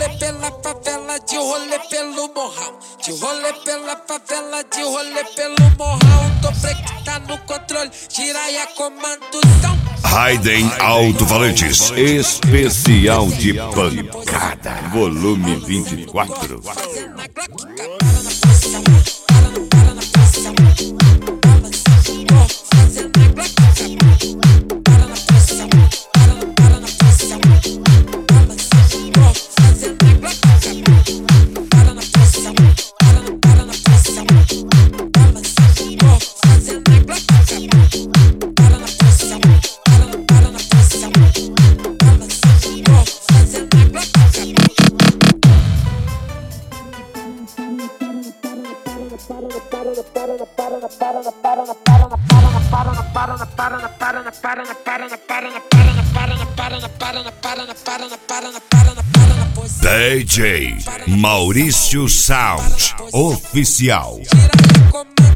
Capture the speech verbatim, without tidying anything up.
rolê pela favela, de rolê pelo morrão. De rolê pela favela, de rolê pelo morrão. Tô freak, tá no controle, giraia comando-som. Raiden Alto-Falantes, especial de pancada, volume vinte e quatro. D J Maurício Sound Oficial.